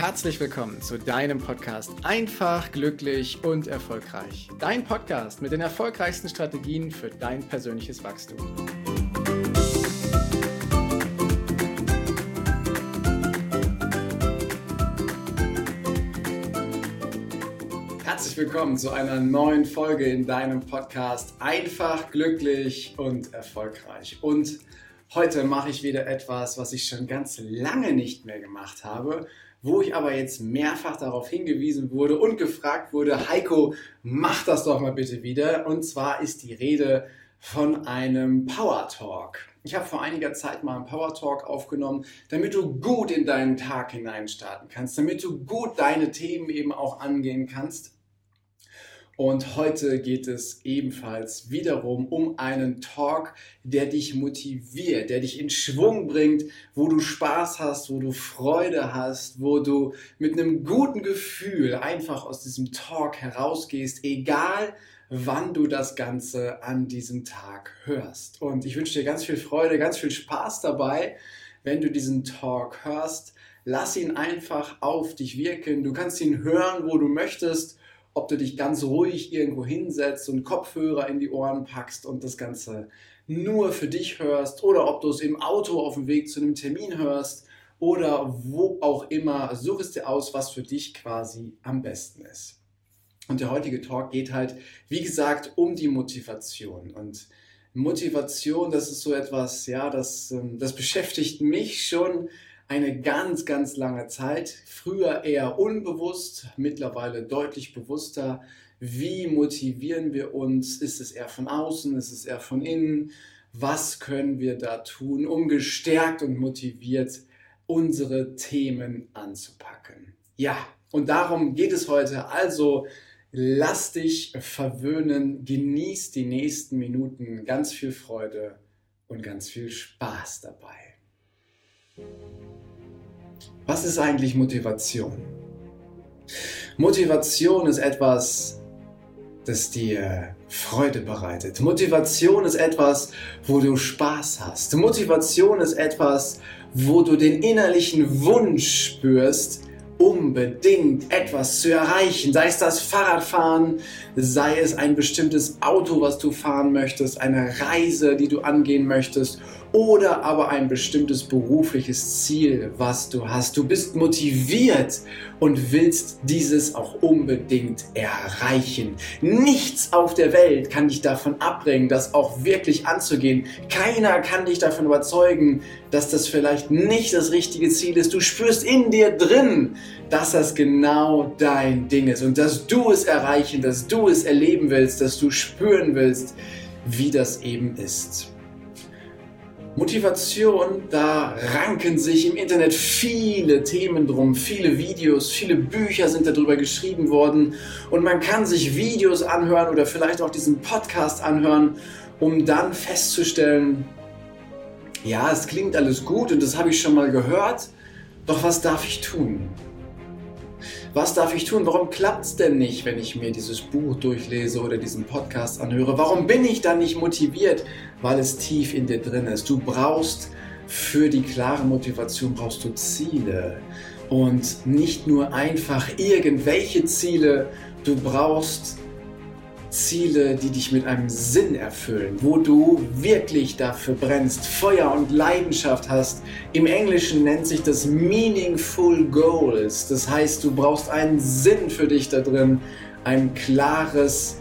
herzlich willkommen zu deinem Podcast Einfach, glücklich und erfolgreich. Dein Podcast mit den erfolgreichsten Strategien für dein persönliches Wachstum. Herzlich willkommen zu einer neuen Folge in deinem Podcast Einfach, glücklich und erfolgreich. Und heute mache ich wieder etwas, was ich schon ganz lange nicht mehr gemacht habe, wo ich aber jetzt mehrfach darauf hingewiesen wurde und gefragt wurde, Heiko, mach das doch mal bitte wieder. Und zwar ist die Rede von einem Power Talk. Ich habe vor einiger Zeit mal einen Power Talk aufgenommen, damit du gut in deinen Tag hineinstarten kannst, damit du gut deine Themen eben auch angehen kannst. Und heute geht es ebenfalls wiederum um einen Talk, der dich motiviert, der dich in Schwung bringt, wo du Spaß hast, wo du Freude hast, wo du mit einem guten Gefühl einfach aus diesem Talk herausgehst, egal wann du das Ganze an diesem Tag hörst. Und ich wünsche dir ganz viel Freude, ganz viel Spaß dabei, wenn du diesen Talk hörst. Lass ihn einfach auf dich wirken. Du kannst ihn hören, wo du möchtest. Ob du dich ganz ruhig irgendwo hinsetzt und Kopfhörer in die Ohren packst und das Ganze nur für dich hörst oder ob du es im Auto auf dem Weg zu einem Termin hörst oder wo auch immer, such es dir aus, was für dich quasi am besten ist. Und der heutige Talk geht halt, wie gesagt, um die Motivation. Und Motivation, das ist so etwas, ja, das beschäftigt mich schon eine ganz, ganz lange Zeit, früher eher unbewusst, mittlerweile deutlich bewusster. Wie motivieren wir uns? Ist es eher von außen? Ist es eher von innen? Was können wir da tun, um gestärkt und motiviert unsere Themen anzupacken? Ja, und darum geht es heute. Also lass dich verwöhnen, genieß die nächsten Minuten, ganz viel Freude und ganz viel Spaß dabei. Was ist eigentlich Motivation? Motivation ist etwas, das dir Freude bereitet. Motivation ist etwas, wo du Spaß hast. Motivation ist etwas, wo du den innerlichen Wunsch spürst, unbedingt etwas zu erreichen. Sei es das Fahrradfahren, sei es ein bestimmtes Auto, was du fahren möchtest, eine Reise, die du angehen möchtest oder aber ein bestimmtes berufliches Ziel, was du hast. Du bist motiviert und willst dieses auch unbedingt erreichen. Nichts auf der Welt kann dich davon abbringen, das auch wirklich anzugehen. Keiner kann dich davon überzeugen, dass das vielleicht nicht das richtige Ziel ist. Du spürst in dir drin, dass das genau dein Ding ist und dass du es erreichen, dass du es erleben willst, dass du spüren willst, wie das eben ist. Motivation, da ranken sich im Internet viele Themen drum, viele Videos, viele Bücher sind darüber geschrieben worden und man kann sich Videos anhören oder vielleicht auch diesen Podcast anhören, um dann festzustellen, ja, es klingt alles gut und das habe ich schon mal gehört, doch was darf ich tun? Was darf ich tun? Warum klappt es denn nicht, wenn ich mir dieses Buch durchlese oder diesen Podcast anhöre? Warum bin ich dann nicht motiviert? Weil es tief in dir drin ist. Du brauchst für die klare Motivation brauchst du Ziele und nicht nur einfach irgendwelche Ziele. Du brauchst Ziele, die dich mit einem Sinn erfüllen, wo du wirklich dafür brennst, Feuer und Leidenschaft hast. Im Englischen nennt sich das Meaningful Goals. Das heißt, du brauchst einen Sinn für dich da drin, ein klares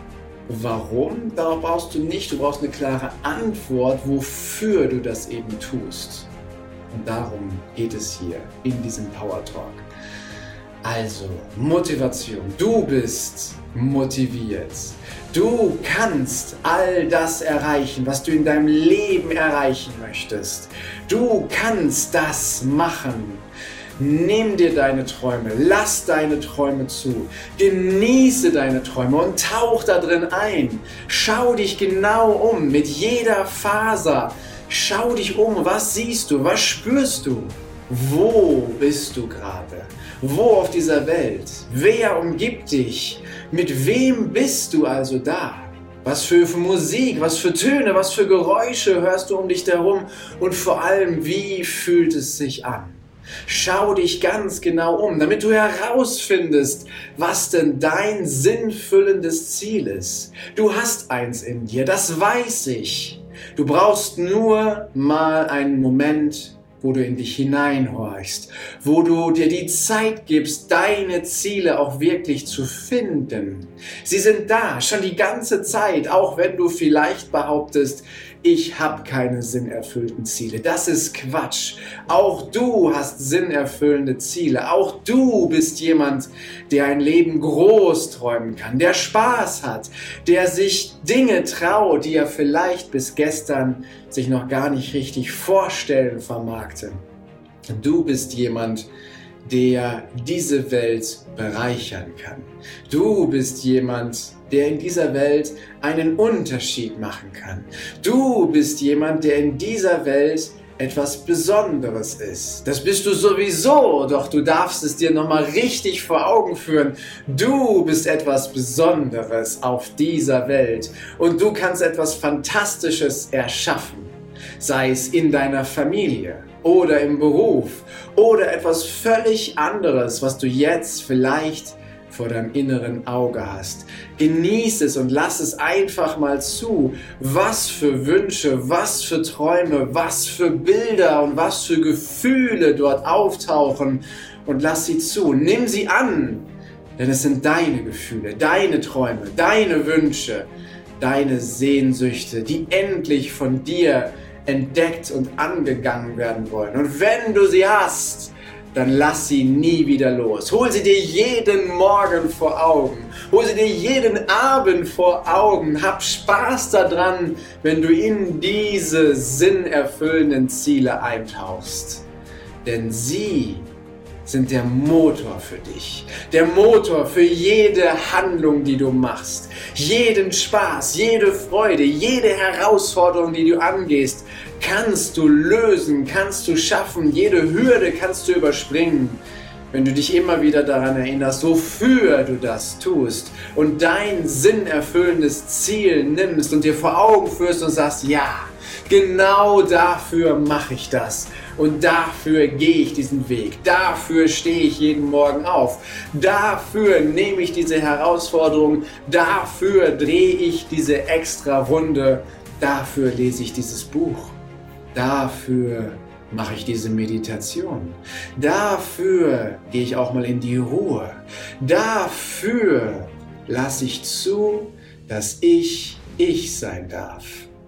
Warum. Darauf brauchst du nicht, du brauchst eine klare Antwort, wofür du das eben tust. Und darum geht es hier in diesem Power Talk. Also, Motivation. Du bist motiviert. Du kannst all das erreichen, was du in deinem Leben erreichen möchtest. Du kannst das machen. Nimm dir deine Träume, lass deine Träume zu, genieße deine Träume und tauch da drin ein. Schau dich genau um, mit jeder Faser. Schau dich um, was siehst du, was spürst du? Wo bist du gerade? Wo auf dieser Welt? Wer umgibt dich? Mit wem bist du also da? Was für Musik, was für Töne, was für Geräusche hörst du um dich herum? Und vor allem, wie fühlt es sich an? Schau dich ganz genau um, damit du herausfindest, was denn dein sinnfüllendes Ziel ist. Du hast eins in dir, das weiß ich. Du brauchst nur mal einen Moment, wo du in dich hineinhorchst, wo du dir die Zeit gibst, deine Ziele auch wirklich zu finden. Sie sind da, schon die ganze Zeit, auch wenn du vielleicht behauptest, ich habe keine sinnerfüllten Ziele. Das ist Quatsch. Auch du hast sinnerfüllende Ziele. Auch du bist jemand, der ein Leben groß träumen kann, der Spaß hat, der sich Dinge traut, die er vielleicht bis gestern sich noch gar nicht richtig vorstellen vermagte. Du bist jemand, der diese Welt bereichern kann. Du bist jemand, der in dieser Welt einen Unterschied machen kann. Du bist jemand, der in dieser Welt etwas Besonderes ist. Das bist du sowieso, doch du darfst es dir nochmal richtig vor Augen führen. Du bist etwas Besonderes auf dieser Welt und du kannst etwas Fantastisches erschaffen, sei es in deiner Familie oder im Beruf oder etwas völlig anderes, was du jetzt vielleicht vor deinem inneren Auge hast. Genieß es und lass es einfach mal zu, was für Wünsche, was für Träume, was für Bilder und was für Gefühle dort auftauchen und lass sie zu. Nimm sie an, denn es sind deine Gefühle, deine Träume, deine Wünsche, deine Sehnsüchte, die endlich von dir entdeckt und angegangen werden wollen. Und wenn du sie hast, dann lass sie nie wieder los. Hol sie dir jeden Morgen vor Augen. Hol sie dir jeden Abend vor Augen. Hab Spaß daran, wenn du in diese sinnerfüllenden Ziele eintauchst. Denn sie sind der Motor für dich. Der Motor für jede Handlung, die du machst. Jeden Spaß, jede Freude, jede Herausforderung, die du angehst, kannst du lösen, kannst du schaffen. Jede Hürde kannst du überspringen, wenn du dich immer wieder daran erinnerst, wofür du das tust und dein sinnerfüllendes Ziel nimmst und dir vor Augen führst und sagst, ja, genau dafür mache ich das und dafür gehe ich diesen Weg, dafür stehe ich jeden Morgen auf, dafür nehme ich diese Herausforderung, dafür drehe ich diese extra Runde, dafür lese ich dieses Buch, dafür mache ich diese Meditation, dafür gehe ich auch mal in die Ruhe, dafür lasse ich zu, dass ich sein darf.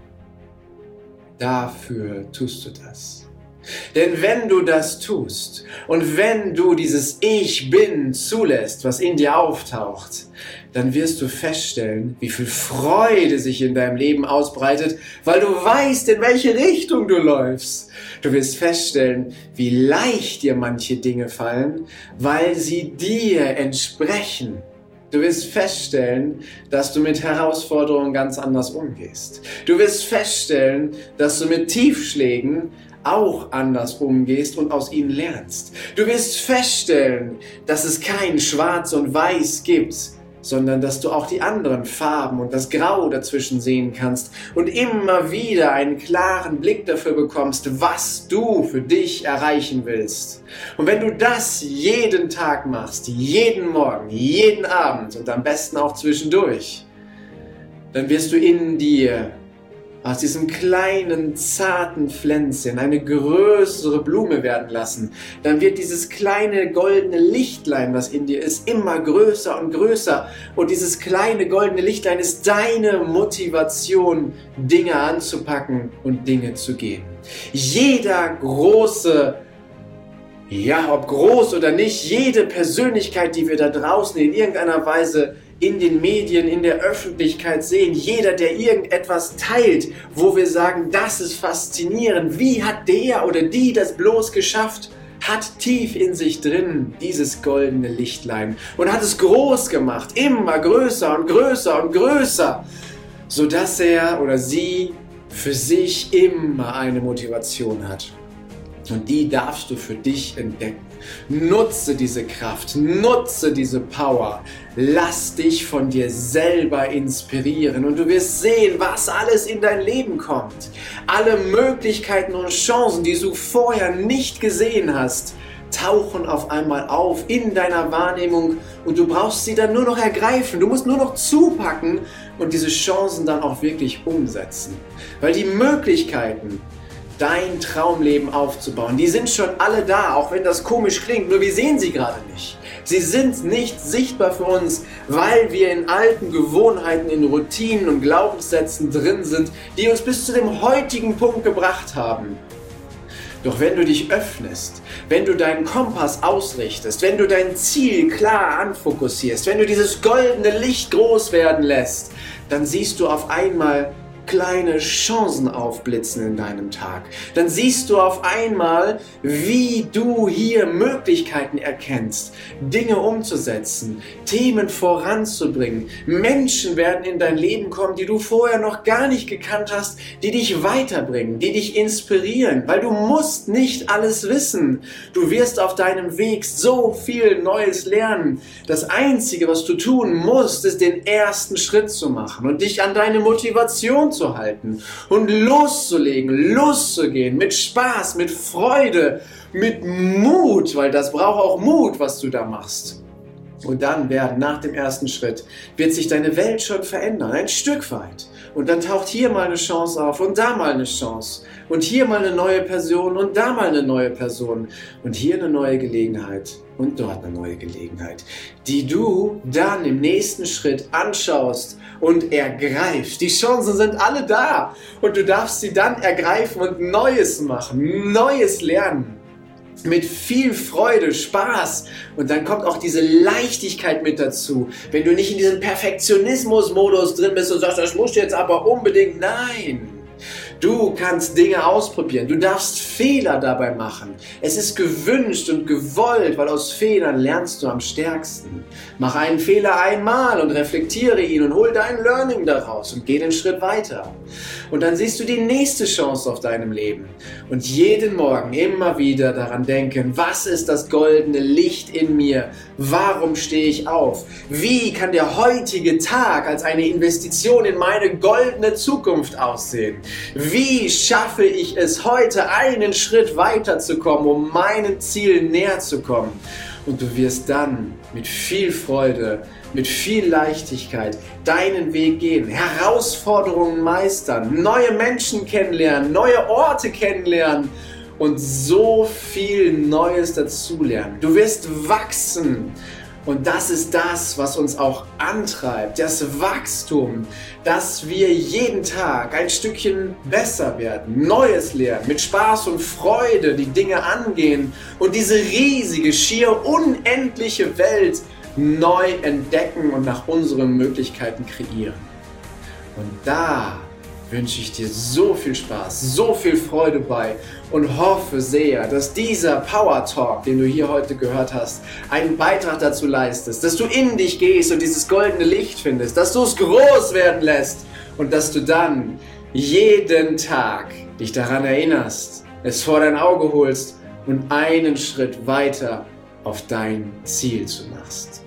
Dafür tust du das. Denn wenn du das tust und wenn du dieses Ich Bin zulässt, was in dir auftaucht, dann wirst du feststellen, wie viel Freude sich in deinem Leben ausbreitet, weil du weißt, in welche Richtung du läufst. Du wirst feststellen, wie leicht dir manche Dinge fallen, weil sie dir entsprechen. Du wirst feststellen, dass du mit Herausforderungen ganz anders umgehst. Du wirst feststellen, dass du mit Tiefschlägen auch anders umgehst und aus ihnen lernst. Du wirst feststellen, dass es kein Schwarz und Weiß gibt, sondern dass du auch die anderen Farben und das Grau dazwischen sehen kannst und immer wieder einen klaren Blick dafür bekommst, was du für dich erreichen willst. Und wenn du das jeden Tag machst, jeden Morgen, jeden Abend und am besten auch zwischendurch, dann wirst du in dir aus diesem kleinen, zarten Pflänzchen eine größere Blume werden lassen. Dann wird dieses kleine goldene Lichtlein, was in dir ist, immer größer und größer. Und dieses kleine goldene Lichtlein ist deine Motivation, Dinge anzupacken und Dinge zu gehen. Jeder große, ja, ob groß oder nicht, jede Persönlichkeit, die wir da draußen in irgendeiner Weise in den Medien, in der Öffentlichkeit sehen, jeder, der irgendetwas teilt, wo wir sagen, das ist faszinierend, wie hat der oder die das bloß geschafft, hat tief in sich drin dieses goldene Lichtlein und hat es groß gemacht, immer größer und größer und größer, sodass er oder sie für sich immer eine Motivation hat. Und die darfst du für dich entdecken. Nutze diese Kraft, nutze diese Power. Lass dich von dir selber inspirieren und du wirst sehen, was alles in dein Leben kommt. Alle Möglichkeiten und Chancen, die du vorher nicht gesehen hast, tauchen auf einmal auf in deiner Wahrnehmung und du brauchst sie dann nur noch ergreifen. Du musst nur noch zupacken und diese Chancen dann auch wirklich umsetzen. Weil die Möglichkeiten, dein Traumleben aufzubauen, die sind schon alle da, auch wenn das komisch klingt, nur wir sehen sie gerade nicht. Sie sind nicht sichtbar für uns, weil wir in alten Gewohnheiten, in Routinen und Glaubenssätzen drin sind, die uns bis zu dem heutigen Punkt gebracht haben. Doch wenn du dich öffnest, wenn du deinen Kompass ausrichtest, wenn du dein Ziel klar anfokussierst, wenn du dieses goldene Licht groß werden lässt, dann siehst du auf einmal kleine Chancen aufblitzen in deinem Tag. Dann siehst du auf einmal, wie du hier Möglichkeiten erkennst, Dinge umzusetzen, Themen voranzubringen. Menschen werden in dein Leben kommen, die du vorher noch gar nicht gekannt hast, die dich weiterbringen, die dich inspirieren, weil du musst nicht alles wissen. Du wirst auf deinem Weg so viel Neues lernen. Das Einzige, was du tun musst, ist den ersten Schritt zu machen und dich an deine Motivation zu halten und loszulegen, loszugehen, mit Spaß, mit Freude, mit Mut, weil das braucht auch Mut, was du da machst. Und dann nach dem ersten Schritt, wird sich deine Welt schon verändern, ein Stück weit. Und dann taucht hier mal eine Chance auf und da mal eine Chance. Und hier mal eine neue Person und da mal eine neue Person. Und hier eine neue Gelegenheit und dort eine neue Gelegenheit, die du dann im nächsten Schritt anschaust und ergreifst. Die Chancen sind alle da und du darfst sie dann ergreifen und Neues machen, Neues lernen. Mit viel Freude, Spaß und dann kommt auch diese Leichtigkeit mit dazu. Wenn du nicht in diesem Perfektionismus-Modus drin bist und sagst, das musst du jetzt aber unbedingt, nein. Du kannst Dinge ausprobieren, du darfst Fehler dabei machen. Es ist gewünscht und gewollt, weil aus Fehlern lernst du am stärksten. Mach einen Fehler einmal und reflektiere ihn und hol dein Learning daraus und geh den Schritt weiter. Und dann siehst du die nächste Chance auf deinem Leben. Und jeden Morgen immer wieder daran denken, was ist das goldene Licht in mir? Warum stehe ich auf? Wie kann der heutige Tag als eine Investition in meine goldene Zukunft aussehen? Wie schaffe ich es heute, einen Schritt weiterzukommen, um meinem Ziel näher zu kommen? Und du wirst dann mit viel Freude, mit viel Leichtigkeit deinen Weg gehen, Herausforderungen meistern, neue Menschen kennenlernen, neue Orte kennenlernen und so viel Neues dazulernen. Du wirst wachsen. Und das ist das, was uns auch antreibt, das Wachstum, dass wir jeden Tag ein Stückchen besser werden, Neues lernen, mit Spaß und Freude die Dinge angehen und diese riesige, schier unendliche Welt neu entdecken und nach unseren Möglichkeiten kreieren. Und da wünsche ich dir so viel Spaß, so viel Freude bei und hoffe sehr, dass dieser Power Talk, den du hier heute gehört hast, einen Beitrag dazu leistest, dass du in dich gehst und dieses goldene Licht findest, dass du es groß werden lässt und dass du dann jeden Tag dich daran erinnerst, es vor dein Auge holst und einen Schritt weiter auf dein Ziel zu machst.